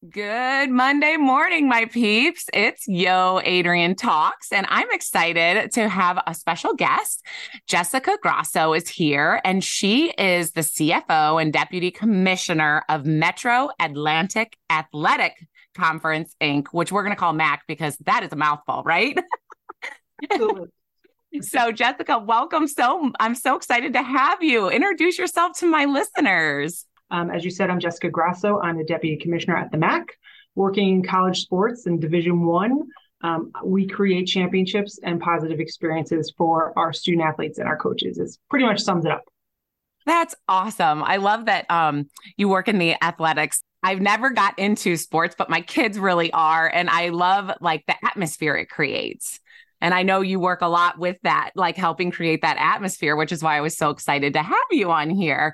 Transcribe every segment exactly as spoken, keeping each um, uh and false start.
Good Monday morning, my peeps. It's Yo Adrian Talks, and I'm excited to have a special guest. Jessica Grasso is here, and she is the C F O and Deputy Commissioner of Metro Atlantic Athletic Conference, Incorporated, which we're going to call M A C because that is a mouthful, right? Absolutely. So, Jessica, welcome. So, I'm so excited to have you. Introduce yourself to my listeners. Um, as you said, I'm Jessica Grasso. I'm the Deputy Commissioner at the M A C, working in college sports in Division One. Um, we create championships and positive experiences for our student athletes and our coaches. It pretty much sums it up. That's awesome. I love that um, you work in the athletics. I've never got into sports, but my kids really are. And I love like the atmosphere it creates. And I know you work a lot with that, like helping create that atmosphere, which is why I was so excited to have you on here.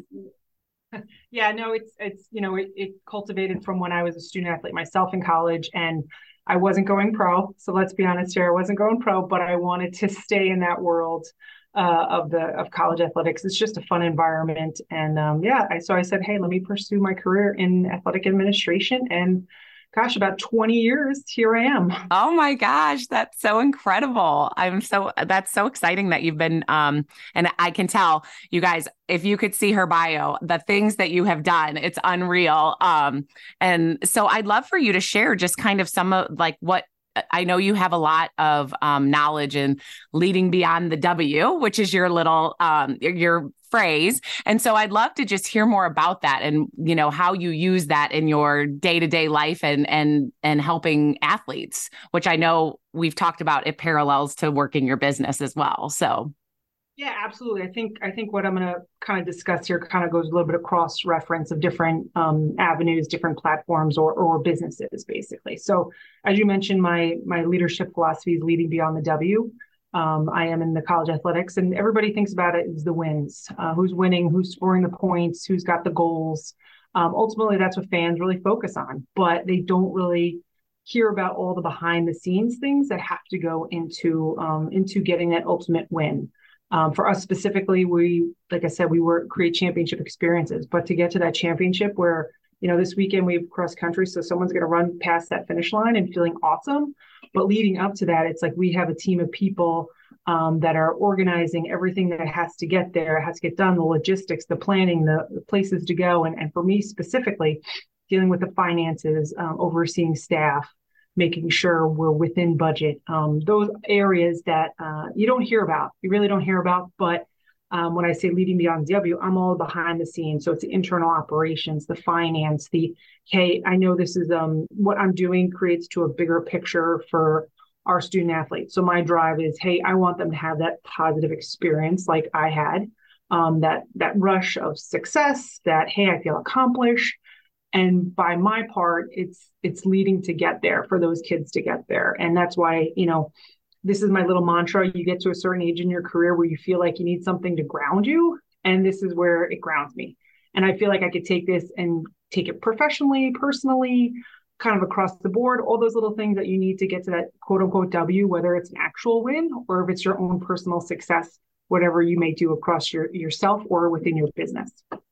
Yeah, no, it's, it's you know, it, it cultivated from when I was a student athlete myself in college, and I wasn't going pro. So let's be honest here, I wasn't going pro, but I wanted to stay in that world uh, of the of college athletics. It's just a fun environment. And um, yeah, I, so I said, hey, let me pursue my career in athletic administration. And gosh, about twenty years, here I am. Oh my gosh, that's so incredible. I'm so that's so exciting that you've been um and I can tell you guys, if you could see her bio, the things that you have done, it's unreal. Um and so I'd love for you to share just kind of some of like what I know you have a lot of um, knowledge in leading beyond the W, which is your little um, your phrase. And so I'd love to just hear more about that and, you know, how you use that in your day-to-day life and and and helping athletes, which I know we've talked about it parallels to working your business as well. So Yeah, absolutely. I think I think what I'm going to kind of discuss here kind of goes a little bit of cross reference of different um, avenues, different platforms, or or businesses, basically. So, as you mentioned, my my leadership philosophy is leading beyond the W. Um, I am in the college athletics, and everybody thinks about it as the wins, uh, who's winning, who's scoring the points, who's got the goals. Um, ultimately, that's what fans really focus on, but they don't really hear about all the behind the scenes things that have to go into um, into getting that ultimate win. Um, for us specifically, we, like I said, we work create championship experiences. But to get to that championship, where you know this weekend we have cross country, so someone's going to run past that finish line and feeling awesome. But leading up to that, it's like we have a team of people um, that are organizing everything that has to get there, has to get done, the logistics, the planning, the, the places to go, and and for me specifically, dealing with the finances, um, overseeing staff, making sure we're within budget. Um, those areas that uh, you don't hear about, you really don't hear about. But um, when I say leading beyond W, I'm all behind the scenes. So it's the internal operations, the finance, the, hey, I know this is um, what I'm doing creates to a bigger picture for our student athletes. So my drive is, hey, I want them to have that positive experience like I had, um, that that rush of success, that, hey, I feel accomplished. And by my part, it's it's leading to get there for those kids to get there. And that's why, you know, this is my little mantra. You get to a certain age in your career where you feel like you need something to ground you. And this is where it grounds me. And I feel like I could take this and take it professionally, personally, kind of across the board, all those little things that you need to get to that quote unquote W, whether it's an actual win or if it's your own personal success, whatever you may do across your yourself or within your business.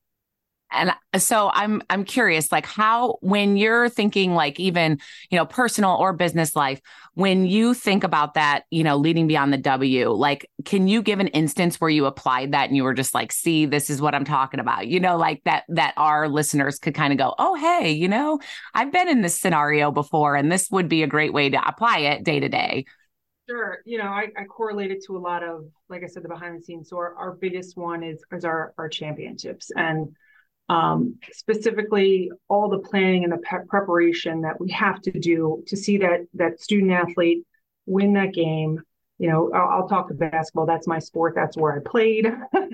And so I'm I'm curious, like how, when you're thinking like even, you know, personal or business life, when you think about that, you know, leading beyond the W, like, can you give an instance where you applied that and you were just like, see, this is what I'm talking about, you know, like that, that our listeners could kind of go, oh, hey, you know, I've been in this scenario before, and this would be a great way to apply it day to day. Sure. You know, I, I correlated to a lot of, like I said, the behind the scenes. So our, our biggest one is, is our, our championships. And um, specifically all the planning and the pe- preparation that we have to do to see that that student athlete win that game. You know, I'll, I'll talk to basketball. That's my sport. That's where I played.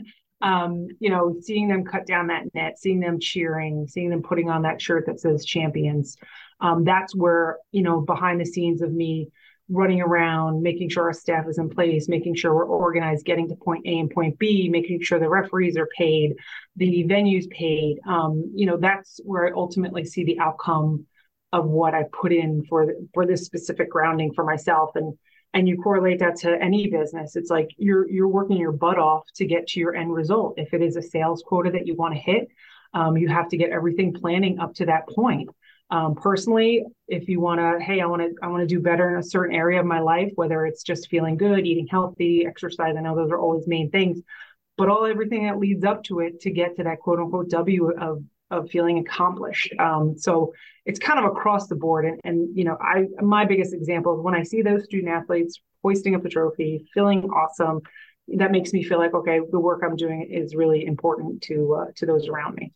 um, you know, seeing them cut down that net, seeing them cheering, seeing them putting on that shirt that says champions. Um, that's where, you know, behind the scenes of me running around, making sure our staff is in place, making sure we're organized, getting to point A and point B, making sure the referees are paid, the venues paid. Um, you know, that's where I ultimately see the outcome of what I put in for for this specific grounding for myself. And and you correlate that to any business. It's like you're you're working your butt off to get to your end result. If it is a sales quota that you want to hit, Um, you have to get everything planning up to that point. Um, personally, if you want to, hey, I want to, I want to do better in a certain area of my life, whether it's just feeling good, eating healthy, exercise. I know those are always main things, but all everything that leads up to it to get to that quote unquote W of of feeling accomplished. Um, so it's kind of across the board. And, and you know, I my biggest example is when I see those student athletes hoisting up the trophy, feeling awesome. That makes me feel like, okay, the work I'm doing is really important to uh, to those around me.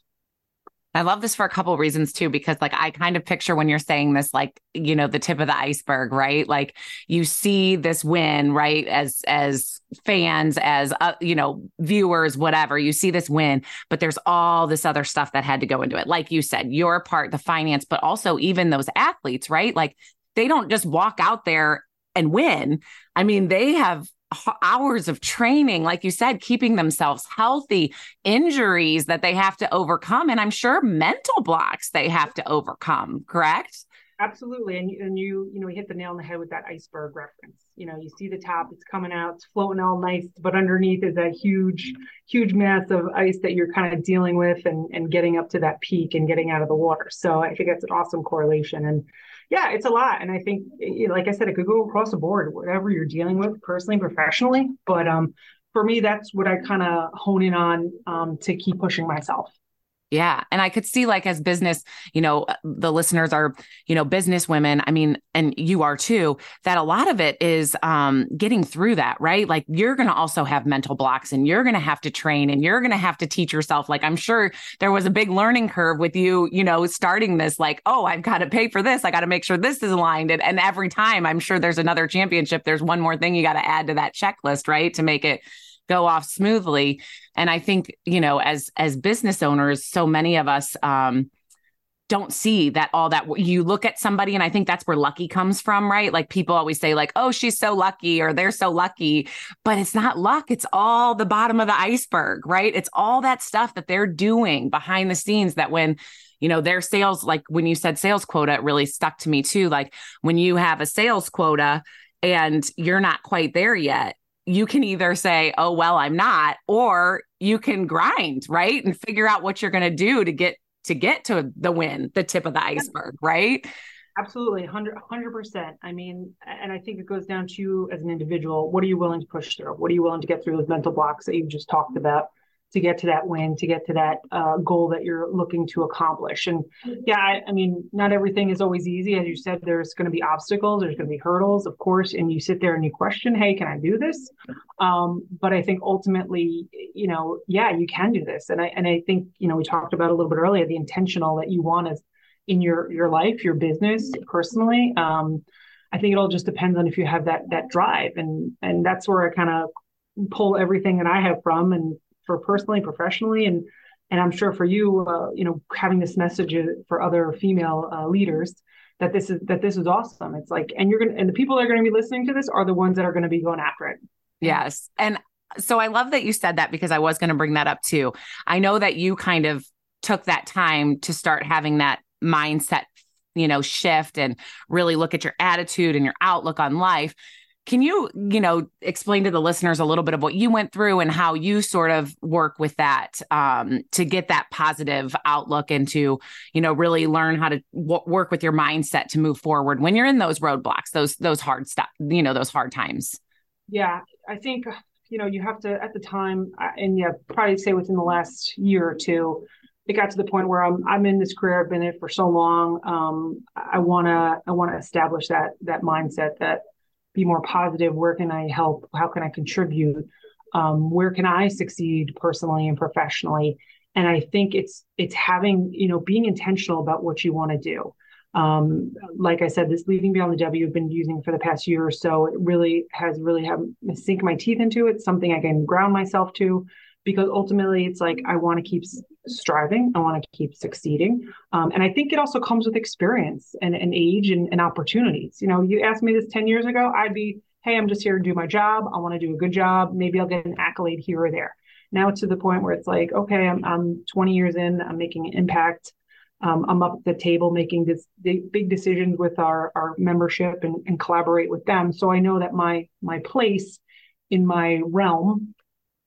I love this for a couple of reasons too, because like I kind of picture when you're saying this, like, you know, the tip of the iceberg, right? Like you see this win, right? As, as fans, as, uh, you know, viewers, whatever, you see this win, but there's all this other stuff that had to go into it. Like you said, your part, the finance, but also even those athletes, right? Like they don't just walk out there and win. I mean, they have hours of training, like you said, keeping themselves healthy, injuries that they have to overcome, and I'm sure mental blocks they have to overcome, correct? Absolutely. And, and you, you know, we hit the nail on the head with that iceberg reference. You know, you see the top, it's coming out, it's floating all nice, but underneath is that huge, huge mass of ice that you're kind of dealing with and, and getting up to that peak and getting out of the water. So I think that's an awesome correlation. And yeah, it's a lot. And I think, like I said, it could go across the board, whatever you're dealing with personally, professionally. But um, for me, that's what I kind of hone in on um, to keep pushing myself. Yeah. And I could see like as business, you know, the listeners are, you know, business women. I mean, and you are too, that a lot of it is um, getting through that, right? Like you're going to also have mental blocks and you're going to have to train and you're going to have to teach yourself. Like, I'm sure there was a big learning curve with you, you know, starting this, like, oh, I've got to pay for this. I got to make sure this is aligned. And, and every time I'm sure there's another championship, there's one more thing you got to add to that checklist, right? To make it go off smoothly. And I think, you know, as, as business owners, so many of us um, don't see that all that you look at somebody. And I think that's where lucky comes from, right? Like people always say like, oh, she's so lucky or they're so lucky, but it's not luck. It's all the bottom of the iceberg, right? It's all that stuff that they're doing behind the scenes that when, you know, their sales, like when you said sales quota, it really stuck to me too. Like when you have a sales quota and you're not quite there yet, you can either say, oh, well, I'm not, or you can grind, right? And figure out what you're going to do to get to get to the win, the tip of the iceberg, right? Absolutely. one hundred percent. I mean, and I think it goes down to you as an individual. What are you willing to push through? What are you willing to get through those mental blocks that you've just talked about to get to that win, to get to that uh, goal that you're looking to accomplish? And yeah, I, I mean, not everything is always easy. As you said, there's going to be obstacles, there's going to be hurdles, of course, and you sit there and you question, hey, can I do this? Um, but I think ultimately, you know, yeah, you can do this. And I, and I think, you know, we talked about a little bit earlier, the intentional that you want as in your, your life, your business, personally. Um, I think it all just depends on if you have that, that drive. And, and that's where I kind of pull everything that I have from, and for personally, professionally, and and I'm sure for you, uh, you know, having this message for other female uh, leaders that this is that this is awesome. It's like, and you're gonna, and the people that are going to be listening to this are the ones that are going to be going after it. Yes, and so I love that you said that because I was going to bring that up too. I know that you kind of took that time to start having that mindset, you know, shift and really look at your attitude and your outlook on life. Can you, you know, explain to the listeners a little bit of what you went through and how you sort of work with that um, to get that positive outlook and to, you know, really learn how to w- work with your mindset to move forward when you're in those roadblocks, those, those hard stuff, you know, those hard times? Yeah, I think, you know, you have to at the time, and yeah, probably say within the last year or two, it got to the point where I'm I'm in this career, I've been in it for so long. Um, I wanna I wanna establish that that mindset that be more positive. Where can I help? How can I contribute? Um, where can I succeed personally and professionally? And I think it's it's having, you know, being intentional about what you want to do. Um, like I said, this Leading Beyond the W I've been using for the past year or so. It really has really have sink my teeth into it. Something I can ground myself to, because ultimately it's like I want to keep striving. I want to keep succeeding. Um, and I think it also comes with experience and, and age and, and opportunities. You know, you asked me this ten years ago, I'd be, hey, I'm just here to do my job. I want to do a good job. Maybe I'll get an accolade here or there. Now it's to the point where it's like, okay, I'm, I'm twenty years in, I'm making an impact. Um, I'm up at the table making this big decisions with our, our membership and, and collaborate with them. So I know that my my place in my realm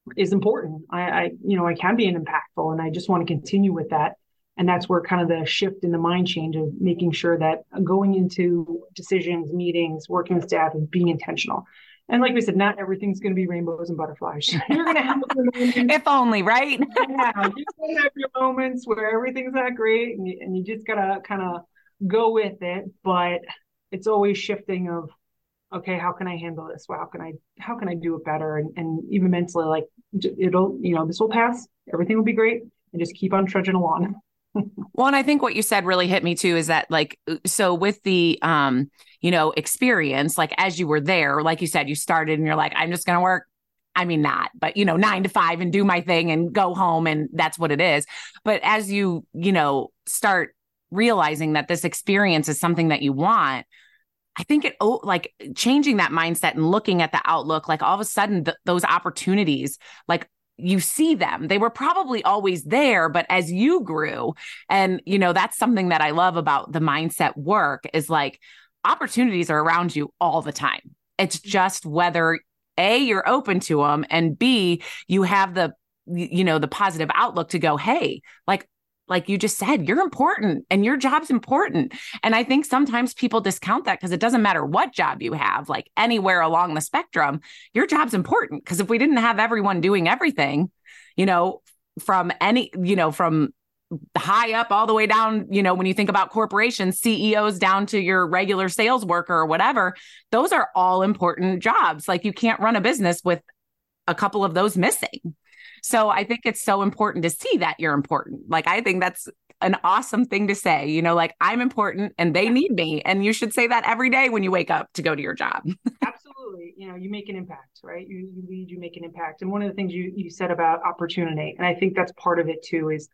is important. I, I, you know, I can be an impactful, and I just want to continue with that. And that's where kind of the shift in the mind change of making sure that going into decisions, meetings, working with staff is being intentional. And like we said, not everything's going to be rainbows and butterflies. You're going to have if only, right? Yeah, you're going to have your moments where everything's not great, and you, and you just got to kind of go with it. But it's always shifting of, okay, how can I handle this? Well, how can I, how can I do it better? And, and even mentally, like it'll, you know, this will pass. Everything will be great, and just keep on trudging along. Well, and I think what you said really hit me too, is that like, so with the, um, you know, experience, like as you were there, like you said, you started and you're like, I'm just going to work. I mean, not, but you know, nine to five and do my thing and go home. And that's what it is. But as you, you know, start realizing that this experience is something that you want, I think it, oh, like changing that mindset and looking at the outlook, like all of a sudden th- those opportunities, like you see them, they were probably always there, but as you grew, and, you know, that's something that I love about the mindset work is like opportunities are around you all the time. It's just whether A, you're open to them, and B, you have the, you know, the positive outlook to go, hey, like, like you just said, you're important and your job's important. And I think sometimes people discount that because it doesn't matter what job you have, like anywhere along the spectrum, your job's important. Because if we didn't have everyone doing everything, you know, from any, you know, from high up all the way down, you know, when you think about corporations, C E Os down to your regular sales worker or whatever, those are all important jobs. Like you can't run a business with a couple of those missing. So I think it's so important to see that you're important. Like, I think that's an awesome thing to say, you know, like I'm important and they need me. And you should say that every day when you wake up to go to your job. Absolutely. You know, you make an impact, right? You, you lead, you make an impact. And one of the things you, you said about opportunity, and I think that's part of it too, is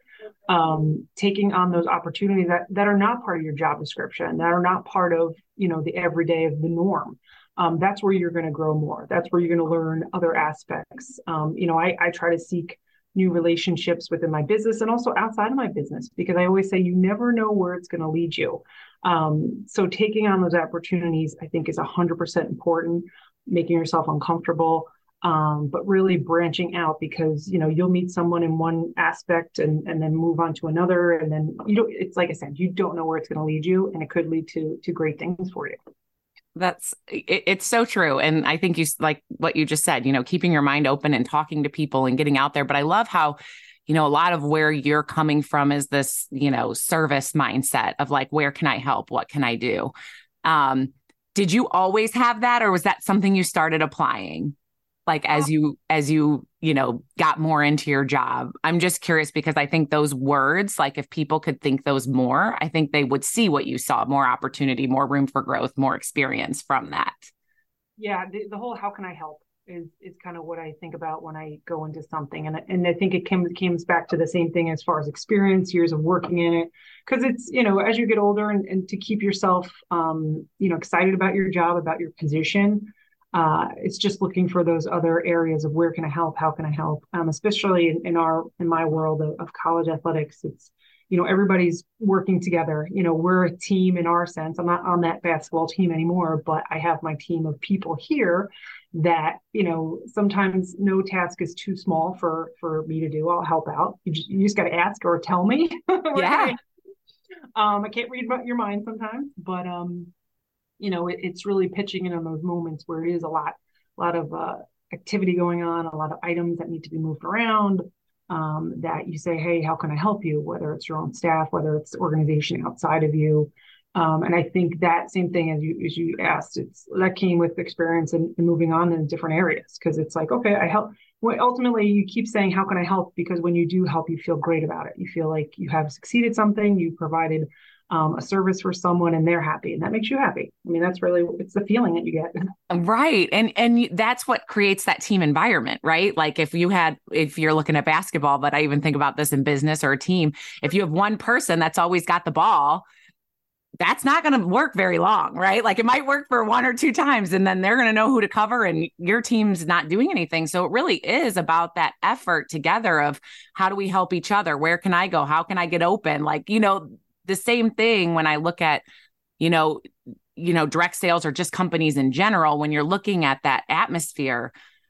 um, taking on those opportunities that, that are not part of your job description, that are not part of, you know, the everyday of the norm. Um, that's where you're going to grow more. That's where you're going to learn other aspects. Um, you know, I, I try to seek new relationships within my business and also outside of my business, because I always say you never know where it's going to lead you. Um, so taking on those opportunities, I think, is one hundred percent important, making yourself uncomfortable, um, but really branching out, because, you know, you'll meet someone in one aspect and, and then move on to another. And then, you know, it's like I said, you don't know where it's going to lead you, and it could lead to, to great things for you. That's it, it's so true. And I think you like what you just said, you know, keeping your mind open and talking to people and getting out there. But I love how, you know, a lot of where you're coming from is this, you know, service mindset of like, where can I help? What can I do? Um, did you always have that, or was that something you started applying? Like as you, as you, you know, got more into your job? I'm just curious because I think those words, like if people could think those more, I think they would see what you saw, more opportunity, more room for growth, more experience from that. Yeah. The, the whole, how can I help is, is kind of what I think about when I go into something. And, and I think it comes, comes back to the same thing as far as experience, years of working in it. Cause it's, you know, as you get older and, and to keep yourself, um, you know, excited about your job, about your position, Uh, it's just looking for those other areas of where can I help? How can I help? Um, especially in, in our, in my world of, of college athletics, it's, you know, everybody's working together. You know, we're a team in our sense. I'm not on that basketball team anymore, but I have my team of people here that, you know, sometimes no task is too small for, for me to do. I'll help out. You just, you just got to ask or tell me. Yeah. um, I can't read your mind sometimes, but, um, you know, it, it's really pitching in on those moments where it is a lot, a lot of uh, activity going on, a lot of items that need to be moved around, um, that you say, hey, how can I help you? Whether it's your own staff, whether it's the organization outside of you. Um, and I think that same thing as you, as you asked, it's that came with experience and, and moving on in different areas. Cause it's like, okay, I help. Well, ultimately you keep saying, how can I help? Because when you do help, you feel great about it. You feel like you have succeeded something, you provided Um, a service for someone and they're happy, and that makes you happy. I mean, that's really, it's the feeling that you get. Right. And, and that's what creates that team environment, right? Like if you had, if you're looking at basketball, but I even think about this in business or a team, if you have one person that's always got the ball, that's not going to work very long, right? Like it might work for one or two times and then they're going to know who to cover and your team's not doing anything. So it really is about that effort together of how do we help each other? Where can I go? How can I get open? Like, you know, the same thing when I look at, you know, you know, direct sales or just companies in general, when you're looking at that atmosphere,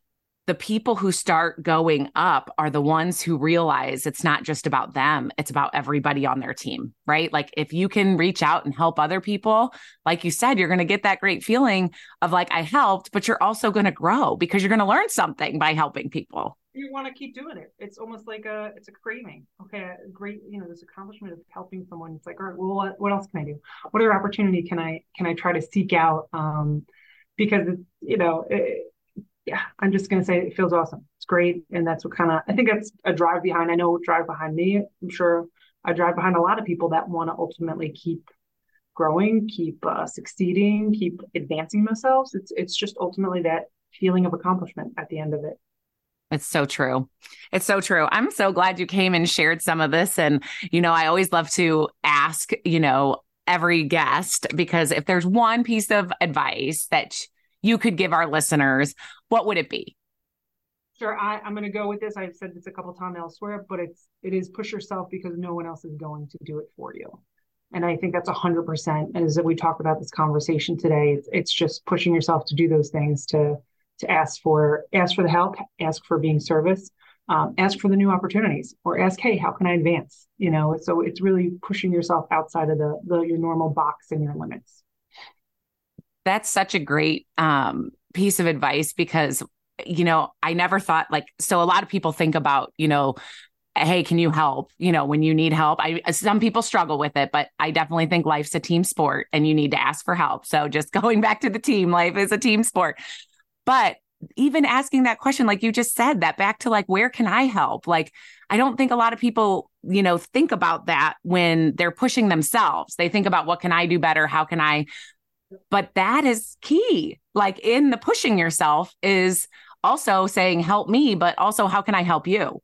the people who start going up are the ones who realize it's not just about them. It's about everybody on their team, right? Like if you can reach out and help other people, like you said, you're going to get that great feeling of like, I helped, but you're also going to grow because you're going to learn something by helping people. You want to keep doing it. It's almost like a, it's a craving. Okay. A great, you know, this accomplishment of helping someone. It's like, all right, well, what, what else can I do? What other opportunity can I, can I try to seek out? Um, because, it's, you know, it, yeah, I'm just going to say it feels awesome. It's great. And that's what kind of, I think that's a drive behind, I know drive behind me. I'm sure I drive behind a lot of people that want to ultimately keep growing, keep uh, succeeding, keep advancing themselves. It's, it's just ultimately that feeling of accomplishment at the end of it. It's so true. It's so true. I'm so glad you came and shared some of this. And, you know, I always love to ask, you know, every guest, because if there's one piece of advice that you could give our listeners, what would it be? Sure. I, I'm going to go with this. I've said this a couple of times elsewhere, but it's, it is push yourself because no one else is going to do it for you. And I think that's a hundred percent. As we talked about this conversation today, it's, it's just pushing yourself to do those things, to, to ask for, ask for the help, ask for being service, um, ask for the new opportunities, or ask, hey, how can I advance? You know, so it's really pushing yourself outside of the, the your normal box and your limits. That's such a great um, piece of advice because, you know, I never thought like, so a lot of people think about, you know, hey, can you help? You know, when you need help, I, some people struggle with it, but I definitely think life's a team sport and you need to ask for help. So just going back to the team, life is a team sport. But even asking that question, like you just said, that back to like, where can I help? Like, I don't think a lot of people, you know, think about that when they're pushing themselves. They think about what can I do better? How can I? But that is key. Like in the pushing yourself is also saying, help me, but also how can I help you?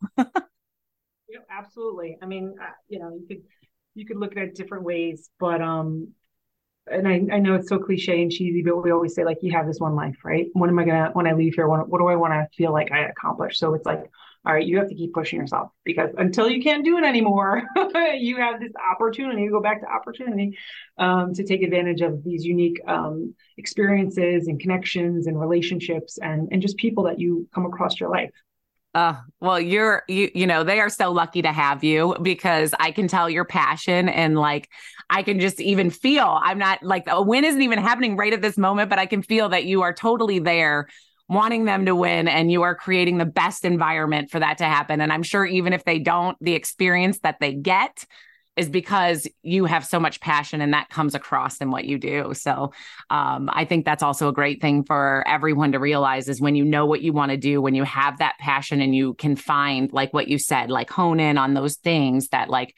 Yeah, absolutely. I mean, uh, you know, you could, you could look at it different ways, but, um, and I, I know it's so cliche and cheesy, but we always say like, you have this one life, right? What am I going to, when I leave here, what, what do I want to feel like I accomplished? So it's like, all right, you have to keep pushing yourself because until you can't do it anymore, you have this opportunity, go back to opportunity, um, to take advantage of these unique, um, experiences and connections and relationships and, and just people that you come across your life. Uh, well, you're, you, you know, they are so lucky to have you because I can tell your passion and like, I can just even feel, I'm not like a win isn't even happening right at this moment, but I can feel that you are totally there wanting them to win and you are creating the best environment for that to happen. And I'm sure even if they don't, the experience that they get is because you have so much passion and that comes across in what you do. So um, I think that's also a great thing for everyone to realize is when you know what you want to do, when you have that passion and you can find, like what you said, like hone in on those things that like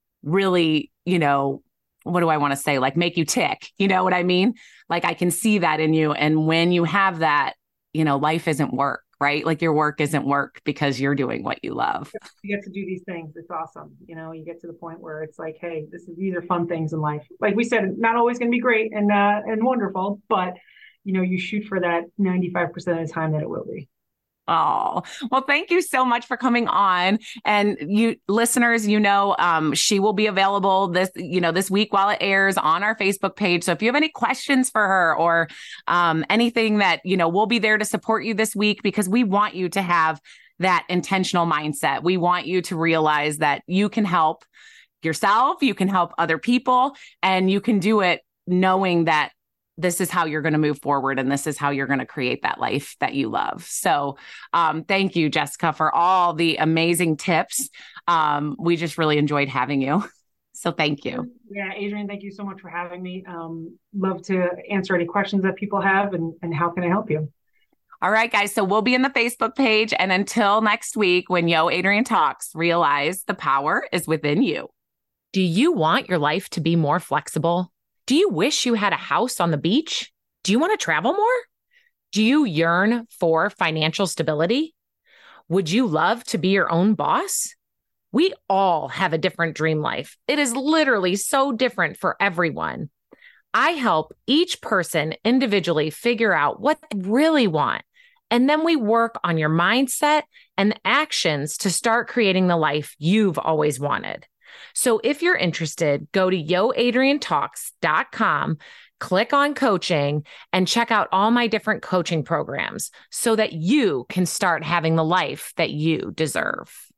really, you know, what do I want to say? Like make you tick, you know what I mean? Like I can see that in you. And when you have that, you know, life isn't work, right? Like your work isn't work because you're doing what you love. You get to do these things. It's awesome. You know, you get to the point where it's like, hey, this is, these are fun things in life. Like we said, not always going to be great and, uh, and wonderful, but you know, you shoot for that ninety-five percent of the time that it will be. Oh, well, thank you so much for coming on. And you listeners, you know, um, she will be available this, you know, this week while it airs on our Facebook page. So if you have any questions for her or um, anything that, you know, we'll be there to support you this week because we want you to have that intentional mindset. We want you to realize that you can help yourself, you can help other people, and you can do it knowing that this is how you're going to move forward. And this is how you're going to create that life that you love. So um, thank you, Jessica, for all the amazing tips. Um, we just really enjoyed having you. So thank you. Yeah, Adrienne, thank you so much for having me. Um, love to answer any questions that people have and, and how can I help you? All right, guys. So we'll be in the Facebook page. And until next week, when Yo Adrienne talks, realize the power is within you. Do you want your life to be more flexible? Do you wish you had a house on the beach? Do you want to travel more? Do you yearn for financial stability? Would you love to be your own boss? We all have a different dream life. It is literally so different for everyone. I help each person individually figure out what they really want. And then we work on your mindset and actions to start creating the life you've always wanted. So if you're interested, go to yo adrienne talks dot com click on coaching and check out all my different coaching programs so that you can start having the life that you deserve.